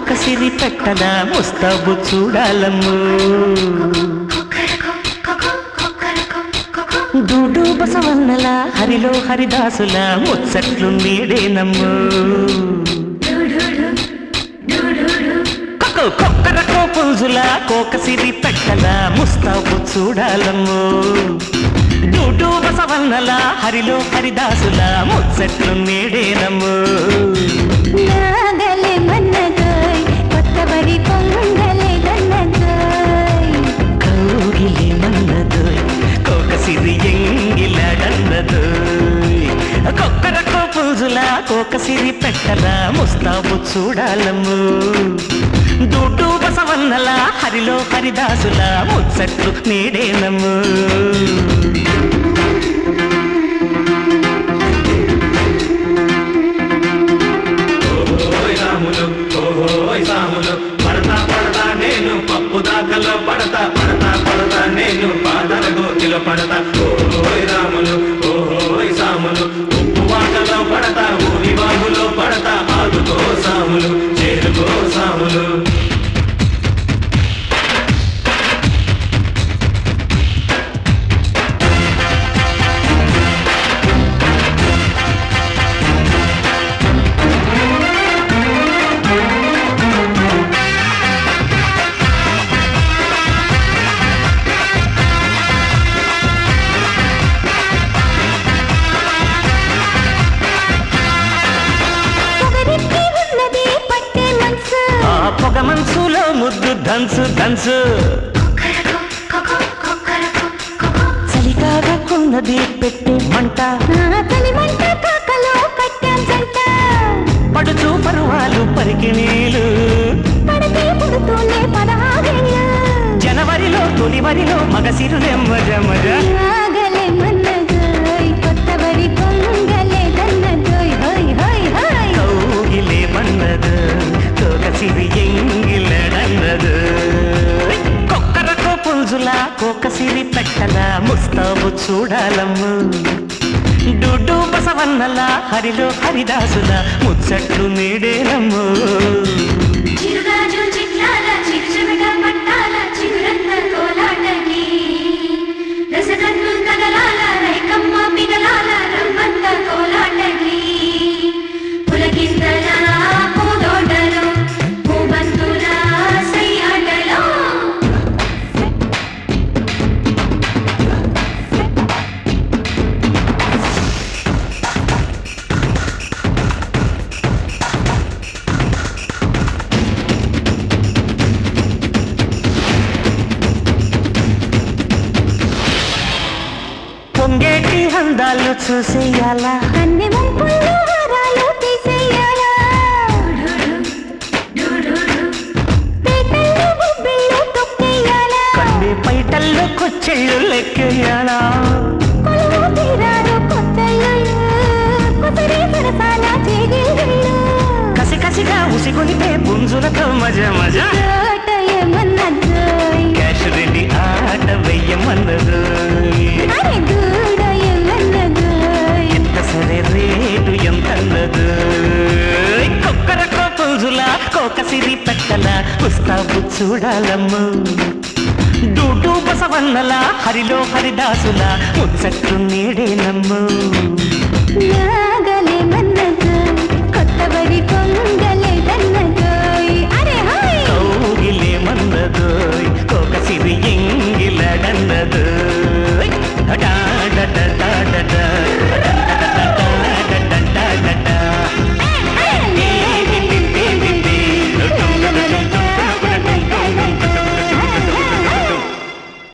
కోకసిరి పెట్టల ముస్తాబు చూడాలమ్ము డూడు బసవన్నల హరిలో హరిదాసుల ముచ్చట్లు నీడేనమ్ము కొక్కరకో పుంజుల కోకసిరి పెట్టల ముస్తాబు చూడాలమ్ము డూడు బసవన్నల హరిలో హరిదాసుల ముచ్చట్లు నీడేనమ్ము నాగలే మన్నదోయ్ కొత్తబరి పొంగలే దన్నదోయ్ కౌగిలే మన్నదోయ్ కోకసిరి ఎంగిలాడన్నదోయ్ కొక్కరకో పుంజుల కోకసిరి పెట్టల ముస్తాబు చూడాలమ్ము డూడు బసవన్నల హరిలో హరిదాసుల ముచ్చట్లు నీడేనమ్ము పడతా పడతా నేను పప్పు దాకలో పడతా పడతా పడతా నేను పాదల గోతిలో పడతా ఓహోయ్ రాములు ఓహోయ్ సాములు ఉప్పు వాటలో పడతా ఊరి బాగులో పడతా ఆదుకో సాములు చేరుకో సాములు పొగ మనసులో ముద్దు ధన్సు ధన్సు చలికాగా కొన్నది పెట్టే మంట పడుచు పరువాలు పరికిణీలు జనవరిలో తొలివరిలో మగసిరు నెమ్మజ మజ కౌగిలే మన్నదు కోకసిరి ఎంగిలడన్నదు కొక్కరకో పుంజుల కోకసిరి పెట్టల ముస్తాబు చూడాలమ్ము డూడు బసవన్నల హరిలో హరిదాసుల ముచ్చట్లు నీడేనమ్ము పొంగేటి అందాలు చూసేయాలా అన్ని ముంపుల్లో హారాలు తీసేయాలా పేటల్లో బొబ్బిళ్ళు తొక్కేయాలా కంది పైటల్లో కొచ్చెళ్ళు లెక్కేయాలా కొలువు తీరారు కొత్తళ్ళు కుసరి సరసాల చేగిళ్ళు కసి కసిగా ఉసిగొనితే పుంజులతో మజ మజ తోటయమన్నదోయ్ క్యాష్ రెడ్డి ఆట వెయ్యమన్నదు అరే దూడయమన్నదోయ్ ఎంత సరే రేటు ఎంతన్నదు కొక్కరకో పుంజుల కోకసిరి పెట్టల పుస్తాబు చూడాలమ్ము డూడు బసవన్నల హరిలో హరిదాసుల ముచ్చట్లు నీడేనమ్ము